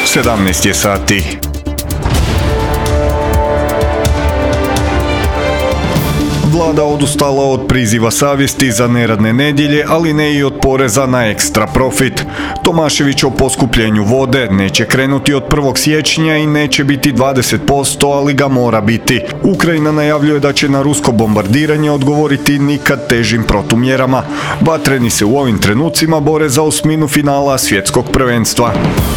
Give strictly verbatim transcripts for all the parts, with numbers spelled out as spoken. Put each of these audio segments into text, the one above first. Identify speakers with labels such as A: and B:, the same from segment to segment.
A: sedamnaest je sati. Vlada odustala od priziva savjesti za neradne nedjelje, ali ne i od poreza na ekstra profit. Tomašević o poskupljenju vode neće krenuti od prvog siječnja i neće biti dvadeset posto, ali ga mora biti. Ukrajina najavljuje da će na rusko bombardiranje odgovoriti nikad težim protumjerama. Vatreni se u ovim trenucima bore za osminu finala svjetskog prvenstva.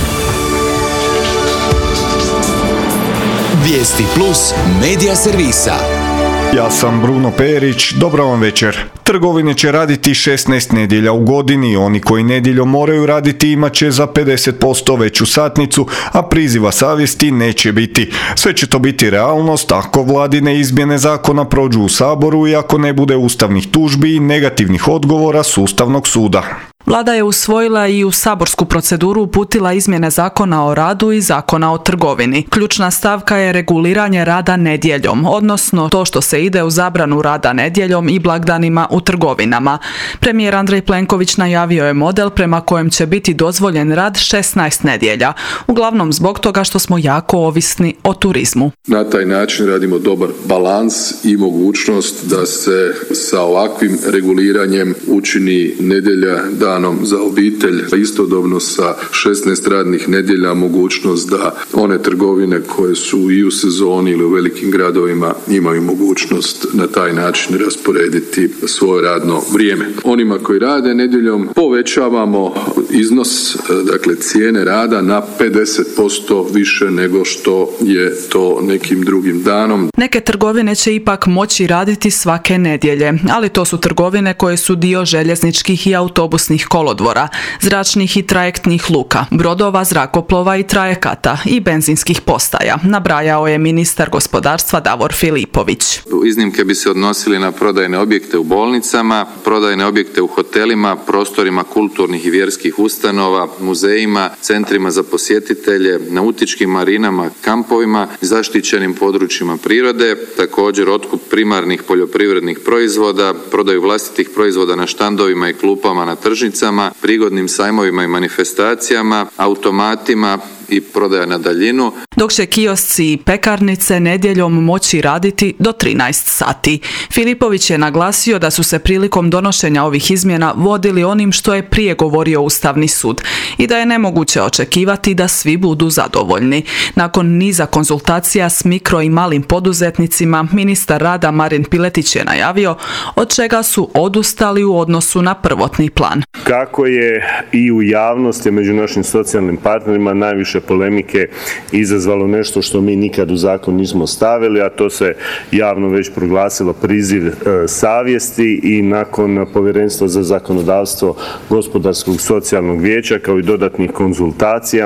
B: Vijesti plus medija servisa.
A: Ja sam Bruno Perić, dobro vam večer. Trgovine će raditi šesnaest nedjelja u godini, oni koji nedjeljom moraju raditi imat će za pedeset posto veću satnicu, a priziva savjesti neće biti. Sve će to biti realnost ako vladine izmjene zakona prođu u Saboru i ako ne bude ustavnih tužbi i negativnih odgovora s Ustavnog suda.
C: Vlada je usvojila i u saborsku proceduru uputila izmjene Zakona o radu i Zakona o trgovini. Ključna stavka je reguliranje rada nedjeljom, odnosno to što se ide u zabranu rada nedjeljom i blagdanima u trgovinama. Premijer Andrej Plenković najavio je model prema kojem će biti dozvoljen rad šesnaest nedjelja, uglavnom zbog toga što smo jako ovisni o turizmu.
D: Na taj način radimo dobar balans i mogućnost da se sa ovakvim reguliranjem učini nedjelja da za obitelj, istodobno sa šesnaest radnih nedjelja mogućnost da one trgovine koje su i u sezoni ili u velikim gradovima imaju mogućnost na taj način rasporediti svoje radno vrijeme. Onima koji rade nedjeljom povećavamo iznos, dakle cijene rada na pedeset posto više nego što je to nekim drugim danom.
C: Neke trgovine će ipak moći raditi svake nedjelje, ali to su trgovine koje su dio željezničkih i autobusnih kolodvora, zračnih i trajektnih luka, brodova, zrakoplova i trajekata i benzinskih postaja, nabrajao je ministar gospodarstva Davor Filipović.
E: Iznimke bi se odnosili na prodajne objekte u bolnicama, prodajne objekte u hotelima, prostorima kulturnih i vjerskih ustanova, muzejima, centrima za posjetitelje, nautičkim marinama, kampovima, zaštićenim područjima prirode, također otkup primarnih poljoprivrednih proizvoda, prodaju vlastitih proizvoda na štandovima i klupama na tržnicama, prigodnim sajmovima i manifestacijama, automatima i prodaja na daljinu.
C: Dok će kiosci i pekarnice nedjeljom moći raditi do trinaest sati. Filipović je naglasio da su se prilikom donošenja ovih izmjena vodili onim što je prije govorio Ustavni sud i da je nemoguće očekivati da svi budu zadovoljni. Nakon niza konzultacija s mikro i malim poduzetnicima, ministar rada Marin Piletić je najavio od čega su odustali u odnosu na prvotni plan.
F: Kako je i u javnosti među našim socijalnim partnerima najviše polemike izazvalo nešto što mi nikad u zakon nismo stavili, a to se javno već proglasilo priziv e, savjesti i nakon Povjerenstva za zakonodavstvo Gospodarskog socijalnog vijeća kao i dodatnih konzultacija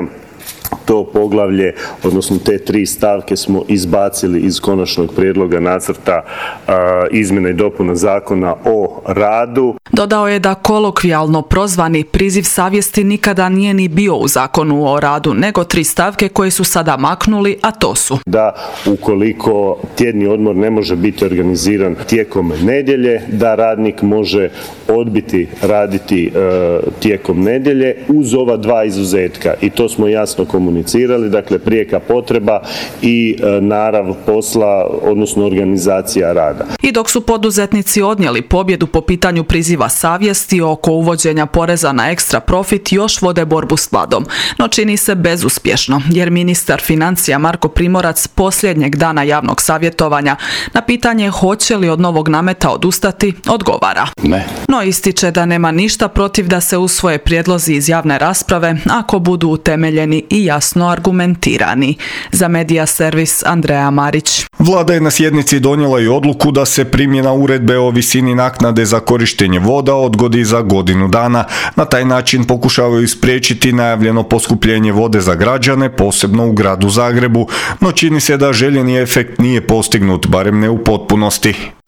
F: to poglavlje, odnosno te tri stavke smo izbacili iz konačnog prijedloga nacrta uh, izmjena i dopuna Zakona o radu.
C: Dodao je da kolokvijalno prozvani priziv savjesti nikada nije ni bio u Zakonu o radu, nego tri stavke koje su sada maknuli, a to su:
F: da ukoliko tjedni odmor ne može biti organiziran tijekom nedjelje, da radnik može odbiti raditi uh, tijekom nedjelje uz ova dva izuzetka, i to smo jasno komunicirali, dakle prijeka potreba i e, narav posla, odnosno organizacija rada.
C: I dok su poduzetnici odnijeli pobjedu po pitanju priziva savjesti oko uvođenja poreza na ekstra profit, još vode borbu s vladom, no čini se bezuspješno, jer ministar financija Marko Primorac posljednjeg dana javnog savjetovanja na pitanje hoće li od novog nameta odustati, odgovara:
G: ne.
C: No ističe da nema ništa protiv da se usvoje prijedlozi iz javne rasprave ako budu utemeljeni i jasno argumentirani. Za Medija servis Andreja Marić.
A: Vlada je na sjednici donijela i odluku da se primjena uredbe o visini naknade za korištenje voda odgodi za godinu dana. Na taj način pokušavaju spriječiti najavljeno poskupljenje vode za građane, posebno u gradu Zagrebu, no čini se da željeni efekt nije postignut, barem ne u potpunosti.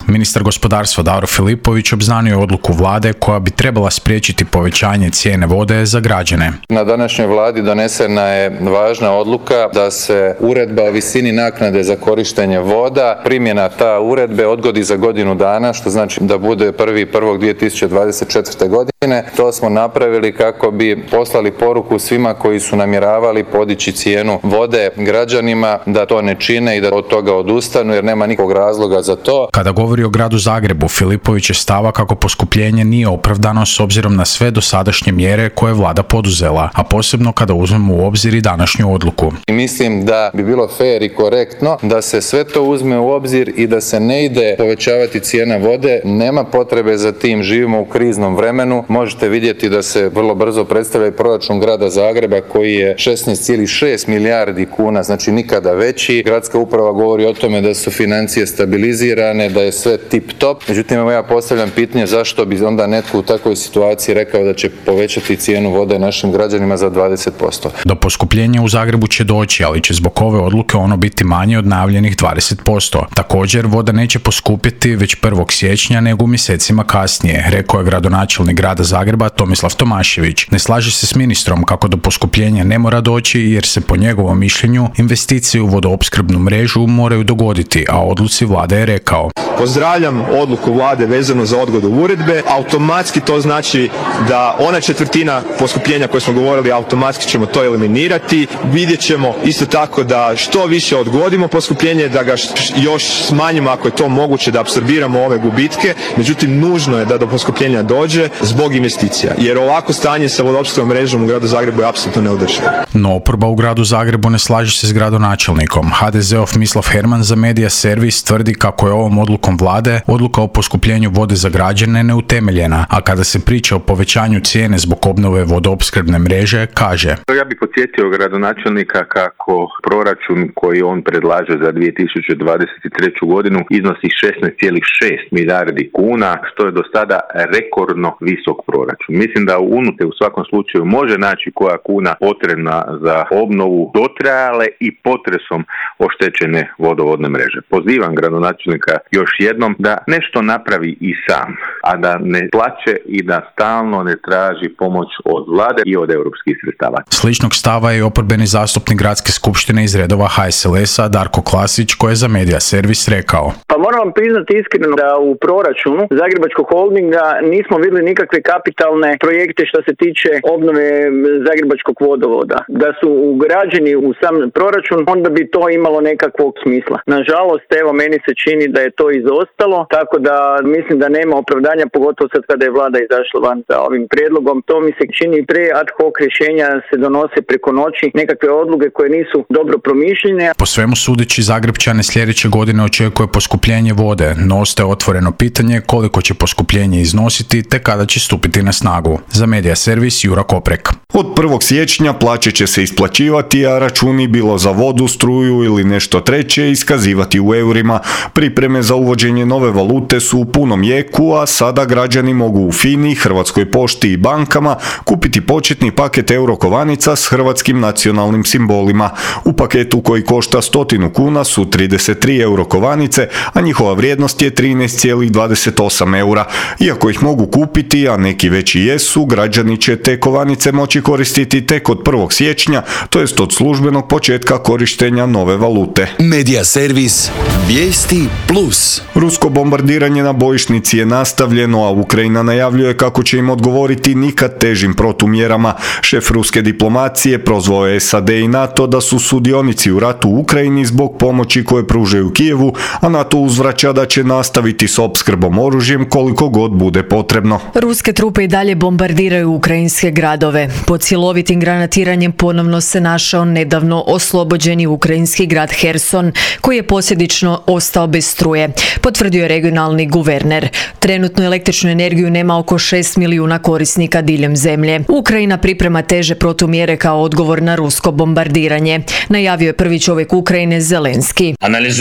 G: Ministar gospodarstva Davor Filipović obznanio je odluku vlade koja bi trebala spriječiti povećanje cijene vode za građane.
E: Na današnjoj vladi donesena je važna odluka da se uredba o visini naknade za korištenje voda, primjena ta uredbe odgodi za godinu dana, što znači da bude prvi prvog dvije tisuće dvadeset četvrte. godine. To smo napravili kako bi poslali poruku svima koji su namjeravali podići cijenu vode građanima da to ne čine i da od toga odustanu jer nema nikog razloga za to.
G: Kada govori o gradu Zagrebu, Filipović je stava kako poskupljenje nije opravdano s obzirom na sve dosadašnje mjere koje je vlada poduzela, a posebno kada uzmemo u obzir i današnju odluku.
E: I mislim da bi bilo fair i korektno da se sve to uzme u obzir i da se ne ide povećavati cijena vode. Nema potrebe za tim, živimo u kriznom vremenu. Možete vidjeti da se vrlo brzo predstavlja i proračun grada Zagreba koji je šesnaest zarez šest milijardi kuna, znači nikada veći. Gradska uprava govori o tome da su financije stabilizirane, da je sve tip top. Međutim, ja postavljam pitanje zašto bi onda netko u takvoj situaciji rekao da će povećati cijenu vode našim građanima za dvadeset posto.
G: Do poskupljenja u Zagrebu će doći, ali će zbog ove odluke ono biti manje od najavljenih dvadeset posto. Također, voda neće poskupiti već prvog siječnja nego u mjesecima kasnije, rekao je gradonačelnik grada Zagreba Tomislav Tomašević. Ne slaže se s ministrom kako do poskupljenja ne mora doći jer se po njegovom mišljenju investicije u vodoopskrbnu mrežu moraju dogoditi, a odluci vlade je rekao.
H: Pozdravljam odluku vlade vezano za odgodu uredbe. Automatski to znači da ona četvrtina poskupljenja koje smo govorili, automatski ćemo to eliminirati. Vidjet ćemo isto tako da što više odgodimo poskupljenje, da ga još smanjimo ako je to moguće, da apsorbiramo ove gubitke. Međutim, nužno je da do poskupljenja dođe zbog investicija, jer ovako stanje sa vodoopskrbnom mrežom u gradu Zagrebu je apsolutno neodrživo.
G: No oporba u gradu Zagrebu ne slaže se s gradonačelnikom. ha de zeov Mislav Herman za Media Servis tvrdi kako je ovom odlukom vlade odluka o poskupljenju vode za građane neutemeljena, a kada se priča o povećanju cijene zbog obnove vodoopskrbne mreže, kaže:
I: Ja bih podsjetio gradonačelnika kako proračun koji on predlaže za dvije tisuće dvadeset treću. godinu iznosi šesnaest zarez šest milijardi kuna, što je do sada rekordno visok proračun. Mislim da unutar u svakom slučaju može naći koja kuna potrebna za obnovu dotrajale i potresom oštećene vodovodne mreže. Pozivam gradonačelnika još jednom da nešto napravi i sam, a da ne plaće i da stalno ne traži pomoć od vlade i od europskih sredstava.
G: Sličnog stava je oporbeni zastupnik gradske skupštine iz redova ha es el es a Darko Klasić, koji je za Media Servis rekao:
J: Pa moram vam priznati iskreno da u proračunu Zagrebačkog holdinga nismo vidjeli nikakve kapitalne projekte što se tiče obnove Zagrebačkog vodovoda. Da su ugrađeni u sam proračun, onda bi to imalo nekakvog smisla. Nažalost, evo, meni se čini da je to izostalo, tako da mislim da nema opravdanja, pogotovo sad kada je vlada izašla van sa ovim prijedlogom. To mi se čini pre ad hoc rješenja se donose preko noći, nekakve odluke koje nisu dobro promišljene.
G: Po svemu sudeći, Zagrepčane sljedeće godine očekuje poskupljenje vode, no ostaje otvoreno pitanje koliko će poskupljenje iznositi te kada će stupiti na snagu. Za Media Servis Jura Koprek.
A: Od prvog siječnja plaće će se isplaćivati, a računi bilo za vodu, struju ili nešto treće iskazivati u eurima. Pripreme za uvođenje nove valute su u punom jeku, a sada građani mogu u FINI, Hrvatskoj pošti i bankama kupiti početni paket eurokovanica s hrvatskim nacionalnim simbolima. U paketu koji košta stotinu kuna su trideset tri eurokovanice, a njihova vrijednost je trinaest zarez dvadeset osam eura. Iako ih mogu kupiti, a neki već i jesu, građani će te kovanice moći koristiti tek od prvog siječnja, to jest od službenog početka korištenja nove valute.
B: Media Servis. Vijesti plus.
A: Rusko bombardiranje na bojišnici je nastavljeno, a Ukrajina najavljuje kako će im odgovoriti nikad težim protumjerama. Šef ruske diplomacije prozvao je es a de i NATO da su sudionici u ratu u Ukrajini zbog pomoći koje pružaju Kijevu, a NATO uzvraća da će nastaviti s opskrbom oružjem koliko god bude potrebno.
K: Ruske trupe i dalje bombardiraju ukrajinske gradove. Pod cjelovitim granatiranjem ponovno se našao nedavno oslobođeni ukrajinski grad Herson, koji je posljedično ostao bez struje, potvrdio je regionalni guverner. Trenutno električnu energiju nema oko šest milijuna korisnika diljem zemlje. Ukrajina priprema teže protumjere kao odgovor na rusko bombardiranje, najavio je prvi čovjek Ukrajine Zelenski.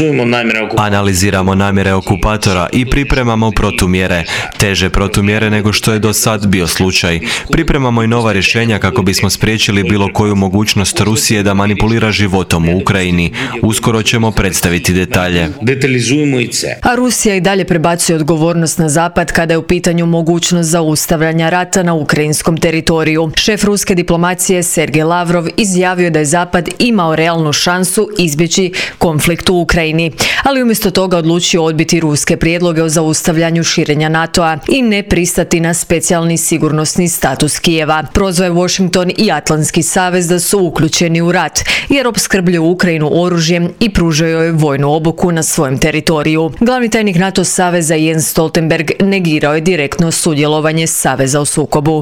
L: Analiziramo namjere okupatora i pripremamo protumjere, teže protumjere nego što je do sad bio slučaj. Pripremamo i nova rješenja suradnja kako bismo spriječili bilo koju mogućnost Rusije da manipulira životom u Ukrajini. Uskoro ćemo predstaviti detalje.
K: A Rusija i dalje prebacuje odgovornost na Zapad kada je u pitanju mogućnost zaustavljanja rata na ukrajinskom teritoriju. Šef ruske diplomacije Sergej Lavrov izjavio da je Zapad imao realnu šansu izbjeći konflikt u Ukrajini, ali umjesto toga odlučio odbiti ruske prijedloge o zaustavljanju širenja NATO-a i ne pristati na specijalni sigurnosni status Kijeva. Prozvao je Washington i Atlantski savez da su uključeni u rat, jer opskrbljuju Ukrajinu oružjem i pružaju joj vojnu obuku na svojem teritoriju. Glavni tajnik NATO saveza Jens Stoltenberg negirao je direktno sudjelovanje saveza u sukobu.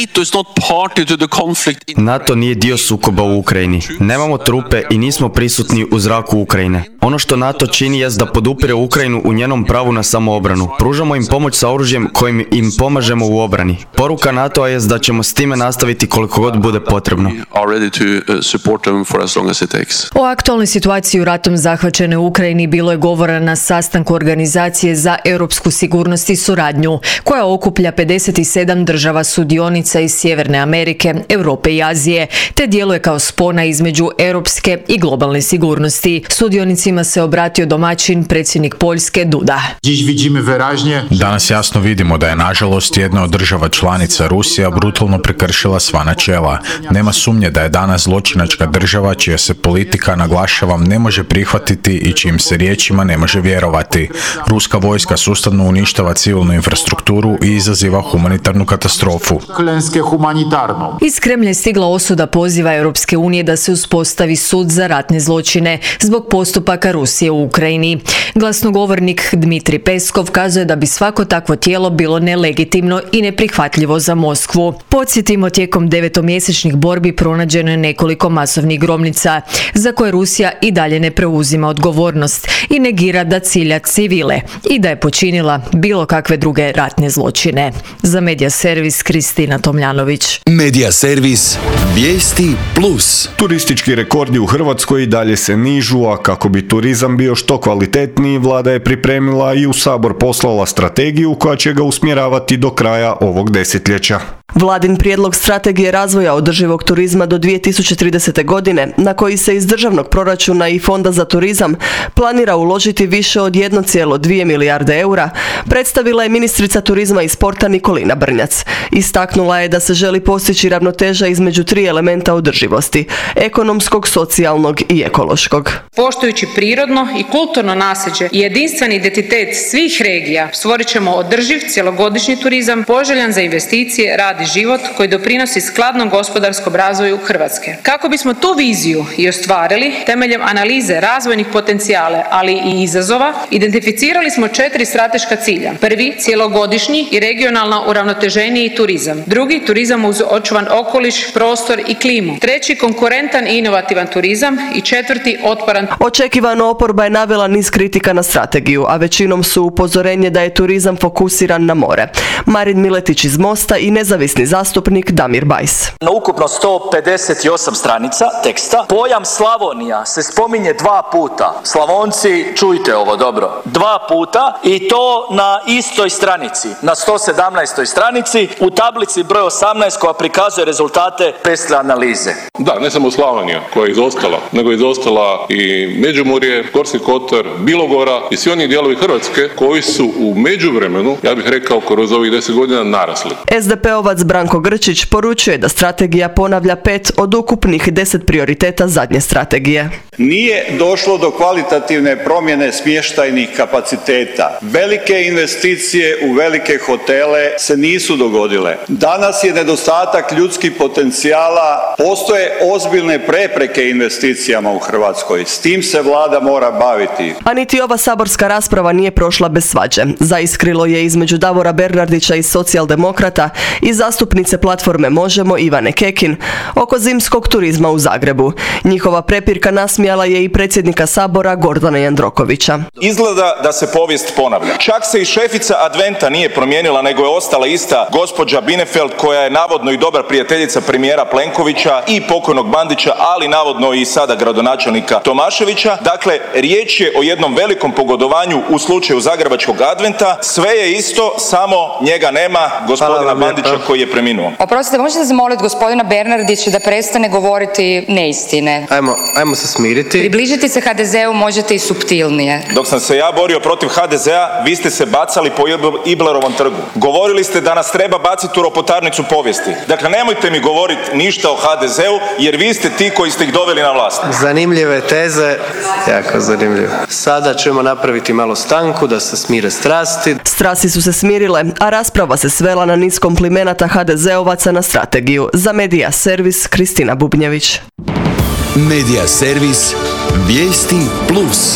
M: NATO nije dio sukoba u Ukrajini. Nemamo trupe i nismo prisutni u zraku Ukrajine. Ono što NATO čini jest da podupire Ukrajinu u njenom pravu na samoobranu. Pružamo im pomoć sa oružjem kojim im pomažemo u obrani. Poruka NATO-a jest da ćemo s time nastaviti koliko god bude potrebno.
K: O aktualnoj situaciji u ratom zahvaćenoj Ukrajini bilo je govora na sastanku Organizacije za europsku sigurnost i suradnju, koja okuplja pedeset sedam država sudionica iz Sjeverne Amerike, Europe i Azije, te djeluje kao spona između europske i globalne sigurnosti. Sudionicima se obratio domaćin predsjednik Poljske Duda.
G: Danas jasno vidimo da je nažalost jedna od država članica Rusija brutalno prekršila sva načela. Nema sumnje da je danas zločinačka država čija se politika, naglašavam, ne može prihvatiti i čijim se riječima ne može vjerovati. Ruska vojska sustavno uništava civilnu infrastrukturu i izaziva humanitarnu katastrofu.
K: Iz Kremlja je stigla osuda poziva Europske unije da se uspostavi sud za ratne zločine zbog postupaka Rusije u Ukrajini. Glasnogovornik Dmitri Peskov kazuje da bi svako takvo tijelo bilo nelegitimno i neprihvatljivo za Moskvu. Podsjetimo, tijekom devetomjesečnih borbi pronađeno je nekoliko masovnih grobnica za koje Rusija i dalje ne preuzima odgovornost i negira da cilja civile i da je počinila bilo kakve druge ratne zločine. Za Medija servis Kristina Tomljanović.
B: Medija servis Vijesti plus.
A: Turistički rekordi u Hrvatskoj i dalje se nižu, a kako bi turizam bio što kvalitetniji, vlada je pripremila i u Sabor poslala strategiju koja će ga usmjeravati do kraja ovog desetljeća.
N: Vladin prijedlog strategije razvoja održivog turizma do dvije tisuće tridesete. godine, na koji se iz državnog proračuna i Fonda za turizam planira uložiti više od jedne zarez dvije milijarde eura, predstavila je ministrica turizma i sporta Nikolina Brnjac. Istaknula je da se želi postići ravnoteža između tri elementa održivosti: ekonomskog, socijalnog i ekološkog.
O: Poštujući prirodno i kulturno nasljeđe i jedinstveni identitet svih regija, stvorit ćemo održiv cjelogodišnji turizam poželjan za investicije, rad i život koji doprinosi skladnom gospodarskom razvoju Hrvatske. Kako bismo tu viziju i ostvarili temeljem analize razvojnih potencijala, ali i izazova, identificirali smo četiri strateška cilja. Prvi, cjelogodišnji i regionalno uravnoteženiji turizam. Drugi, turizam uz očuvan okoliš, prostor i klimu. Treći, konkurentan i inovativan turizam. I četvrti, otporan.
N: Očekivano oporba je navela niz kritika na strategiju, a većinom su upozorenje da je turizam fokusiran na more. Marin Miletić iz Mosta i nezavisni zastupnik Damir Bajs.
P: Na ukupno sto pedeset osam stranica teksta pojam Slavonija se spominje dva puta. Slavonci, čujte ovo dobro. Dva puta i to na istoj stranici, na sto sedamnaestoj stranici u tablici broj osamnaest koja prikazuje rezultate pestre analize.
Q: Da, ne samo Slavonija koja je izostala, nego je izostala i Međimurje, Gorski kotar, Bilogora i svi oni dijelovi Hrvatske koji su u međuvremenu, ja bih rekao, kroz ovih deset godina narasli.
N: es de pe-ovac Branko Grčić poručuje da strategija ponavlja pet od ukupnih deset prioriteta zadnje strategije.
R: Nije došlo do kvalitativne promjene smještajnih kapaciteta. Velike investicije u velike hotele se nisu dogodile. Danas je nedostatak ljudskih potencijala, postoje ozbiljne prepreke investicijama u Hrvatskoj. S tim se vlada mora baviti.
N: A niti ova saborska rasprava nije prošla bez svađe. Zaiskrilo je između Davora Bernardića iz Socijaldemokrata i zastupnice platforme Možemo Ivane Kekin oko zimskog turizma u Zagrebu. Njihova prepirka nasmijala ismijala je i predsjednika Sabora Gordana Jandrokovića.
S: Izgleda da se povijest ponavlja. Čak se i šefica Adventa nije promijenila, nego je ostala ista gospođa Binefeld, koja je navodno i dobra prijateljica premijera Plenkovića i pokojnog Bandića, ali navodno i sada gradonačelnika Tomaševića. Dakle, riječ je o jednom velikom pogodovanju u slučaju Zagrebačkog Adventa. Sve je isto, samo njega nema, gospodina Bandića koji je preminuo.
T: Oprostite, možete zamoliti gospodina Bernardića da prestane govoriti neistine?
U: Ajmo, ajmo se smiriti.
T: Približiti se ha de zeu možete i suptilnije.
S: Dok sam se ja borio protiv ha de zea, vi ste se bacali po Iblerovom trgu. Govorili ste da nas treba baciti u ropotarnicu povijesti. Dakle, nemojte mi govoriti ništa o ha de zeu, jer vi ste ti koji ste ih doveli na vlast.
U: Zanimljive teze, jako zanimljivo. Sada ćemo napraviti malo stanku da se smire strasti.
N: Strasti su se smirile, a rasprava se svela na niz komplimenata ha de zeovaca na strategiju. Za Medija servis Kristina Bubnjević.
B: Medija servis Vijesti plus.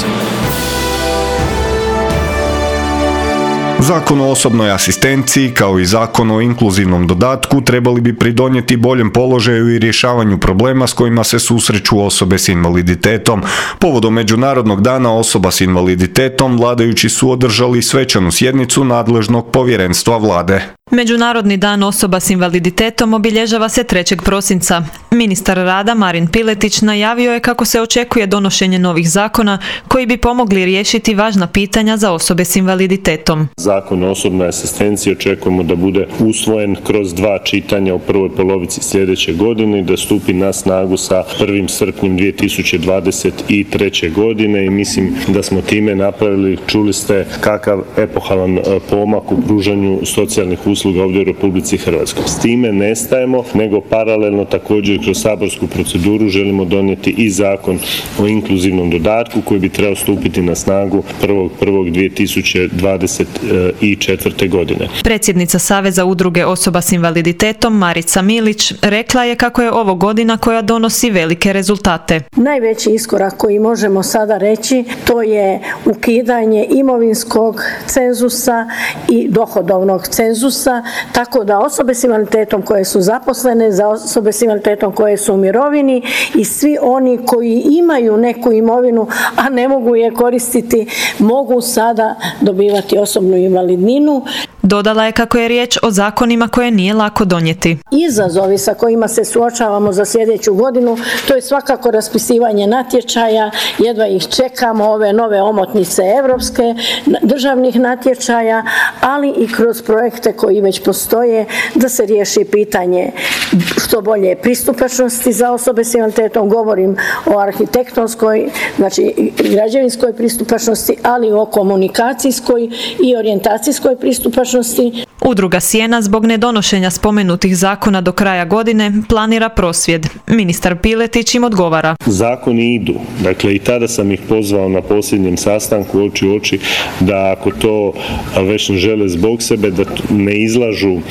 A: Zakon o osobnoj asistenciji kao i zakon o inkluzivnom dodatku trebali bi pridonijeti boljem položaju i rješavanju problema s kojima se susreću osobe s invaliditetom. Povodom Međunarodnog dana osoba s invaliditetom vladajući su održali svečanu sjednicu nadležnog povjerenstva vlade.
V: Međunarodni dan osoba s invaliditetom obilježava se trećeg prosinca. Ministar rada Marin Piletić najavio je kako se očekuje donošenje novih zakona koji bi pomogli riješiti važna pitanja za osobe s invaliditetom.
F: Zakon o osobnoj asistenciji očekujemo da bude usvojen kroz dva čitanja u prvoj polovici sljedeće godine i da stupi na snagu sa prvim srpnjem dvije tisuće dvadeset treće. godine i mislim da smo time napravili, čuli ste, kakav epohalan pomak u pružanju socijalnih usluga ovdje u Republici Hrvatskoj. S time ne stajemo, nego paralelno također kroz saborsku proceduru želimo donijeti i zakon o inkluzivnom dodatku koji bi trebao stupiti na snagu prvog prvog dvije tisuće dvadeset četvrte. godine.
V: Predsjednica Saveza udruge osoba s invaliditetom Marica Milić rekla je kako je ovo godina koja donosi velike rezultate.
W: Najveći iskorak koji možemo sada reći to je ukidanje imovinskog cenzusa i dohodovnog cenzusa, tako da osobe s invaliditetom koje su zaposlene, za osobe s invaliditetom koje su u mirovini i svi oni koji imaju neku imovinu, a ne mogu je koristiti, mogu sada dobivati osobnu invalidninu.
V: Dodala je kako je riječ o zakonima koje nije lako donijeti.
W: Izazovi sa kojima se suočavamo za sljedeću godinu, to je svakako raspisivanje natječaja, jedva ih čekamo, ove nove omotnice europske, državnih natječaja, ali i kroz projekte koji već postoje da se riješi pitanje što bolje pristupačnosti za osobe s invaliditetom, govorim o arhitektonskoj, znači građevinskoj pristupačnosti, ali i o komunikacijskoj i orijentacijskoj pristupačnosti.
V: Udruga Sjena zbog nedonošenja spomenutih zakona do kraja godine planira prosvjed. Ministar Piletić im odgovara.
F: Zakoni idu. Dakle, i tada sam ih pozvao na posljednjem sastanku oči u oči da ako to već ne žele zbog sebe, da ne izlažu uh,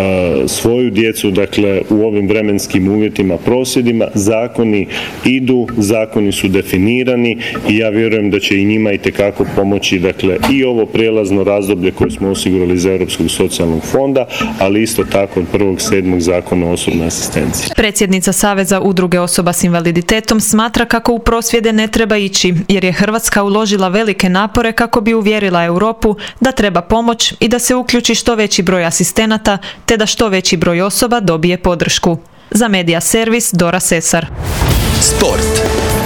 F: svoju djecu, dakle, u ovim vremenskim uvjetima prosvjedima. Zakoni idu, zakoni su definirani i ja vjerujem da će i njima itekako pomoći, dakle, i ovo prijelazno razdoblje koje smo osigurali za Europskog socijalnog fonda, ali isto tako od prvog sedmog zakona o osobnoj asistenciji.
V: Predsjednica Saveza udruge osoba s invaliditetom smatra kako u prosvjede ne treba ići, jer je Hrvatska uložila velike napore kako bi uvjerila Europu da treba pomoć i da se uključi što veći broj asistenata, te da što veći broj osoba dobije podršku. Za Medija servis Dora Sesar.
B: Sport.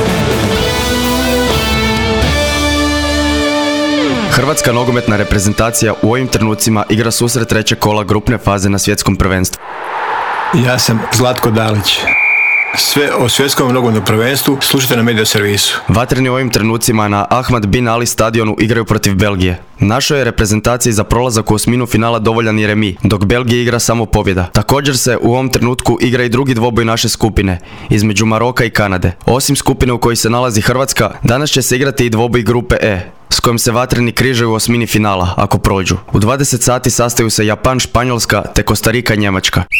M: Hrvatska nogometna reprezentacija u ovim trenucima igra susret trećeg kola grupne faze na svjetskom prvenstvu.
X: Ja sam Zlatko Dalić. Sve o svjetskom nogometnom prvenstvu slušajte na Medija servisu.
M: Vatreni u ovim trenucima na Ahmad Bin Ali stadionu igraju protiv Belgije. Našoj je reprezentaciji za prolazak u osminu finala dovoljan je remi, dok Belgija igra samo pobjeda. Također se u ovom trenutku igra i drugi dvoboj naše skupine, između Maroka i Kanade. Osim skupine u kojoj se nalazi Hrvatska, danas će se igrati i dvoboj grupe E, s kojim se vatreni križaju u osmini finala, ako prođu. U dvadeset sati sastaju se Japan, Španjolska te Kostarika i Njemačka.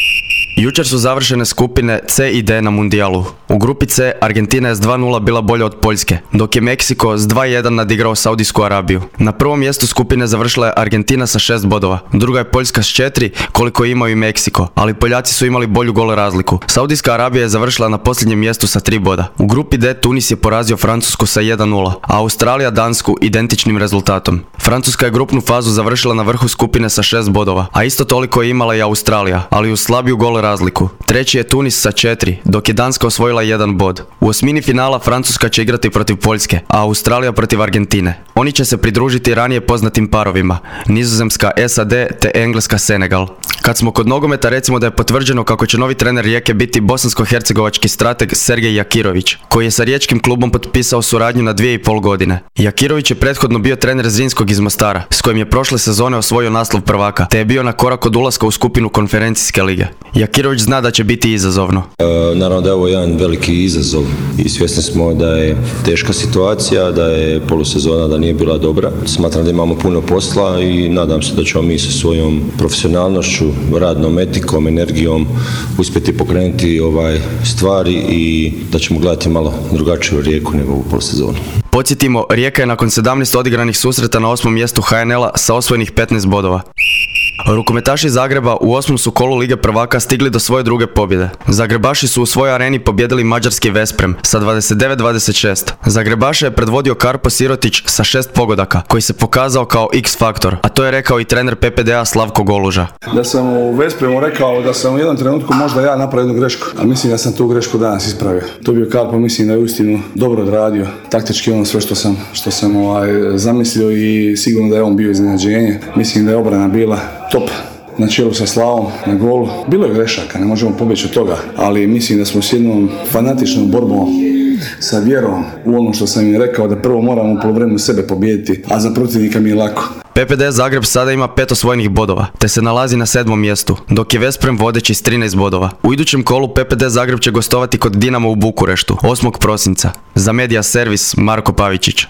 M: Jučer su završene skupine C i D na mundijalu. U grupi C Argentina je s dva nula bila bolja od Poljske, dok je Meksiko s dva jedan nadigrao Saudijsku Arabiju. Na prvom mjestu skupine završila je Argentina sa šest bodova, druga je Poljska s četiri, koliko imao i Meksiko, ali Poljaci su imali bolju gol razliku. Saudijska Arabija je završila na posljednjem mjestu sa tri boda. U grupi D Tunis je porazio Francusku sa jedan nula, a Australija Dansku identičnim rezultatom. Francuska je grupnu fazu završila na vrhu skupine sa šest bodova, a isto toliko je imala i Australija, ali u slabiju gol razliku. Treći je Tunis sa četiri, dok je Danska osvojila jedan bod. U osmini finala Francuska će igrati protiv Poljske, a Australija protiv Argentine. Oni će se pridružiti ranije poznatim parovima, Nizozemska S A D te Engleska Senegal. Kad smo kod nogometa, recimo da je potvrđeno kako će novi trener Rijeke biti bosansko-hercegovački strateg Sergej Jakirović, koji je sa riječkim klubom potpisao suradnju na dvije i pol godine. Jakirović je prethodno bio trener Zrinskog iz Mostara, s kojim je prošle sezone osvojio naslov prvaka, te je bio na korak od ulaska u skupinu konferencijske lige. Jakirović zna da će biti izazovno.
C: E, naravno da je ovo jedan veliki izazov i svjesni smo da je teška situacija, da je polusezona da nije bila dobra. Smatram da imamo puno posla i nadam se da ćemo mi sa svojom profesionalnošću, radnom etikom, energijom uspjeti pokrenuti ovaj stvari i da ćemo gledati malo drugačiju Rijeku nego u polusezonu.
M: Podsjetimo, Rijeka je nakon sedamnaest odigranih susreta na osmom mjestu H N L-a sa osvojenih petnaest bodova. Rukometaši Zagreba u osmom su kolu Lige prvaka stigli do svoje druge pobjede. Zagrebaši su u svojoj areni pobjedili mađarski Vesprem sa dvadeset devet dvadeset šest. Zagrebaše je predvodio Karpo Sirotić sa šest pogodaka, koji se pokazao kao X-faktor, a to je rekao i trener P P D A Slavko Goluža.
D: Da sam u Vespremu rekao da sam u jednom trenutku možda ja napravio jednu grešku, a mislim da sam tu grešku danas ispravio. To bio Karpo, mislim da je uistinu dobro odradio, taktički ono sve što sam, što sam ovaj, zamislio i sigurno da je on bio iznenađenje. Mislim da je obrana bila top, na čelu sa Slavom, na golu. Bilo je grešaka, ne možemo pobjeći od toga, ali mislim da smo s jednom fanatičnom borbom, sa vjerom u ono što sam im rekao, da prvo moramo u poluvremenu sebe pobijediti, a za protivnika mi je lako.
M: P P D Zagreb sada ima pet osvojenih bodova, te se nalazi na sedmom mjestu, dok je Vesprem vodeći s trinaest bodova. U idućem kolu P P D Zagreb će gostovati kod Dinama u Bukureštu, osmog prosinca. Za Medija Servis, Marko Pavičić.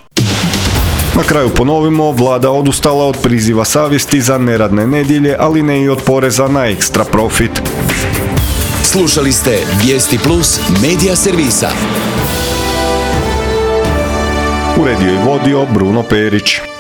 A: Na kraju ponovimo, vlada odustala od priziva savjesti za neradne nedjelje, ali ne i od poreza na ekstra profit.
B: Slušali ste Vijesti Plus Medija Servisa.
A: Uredio i vodio Bruno Perić.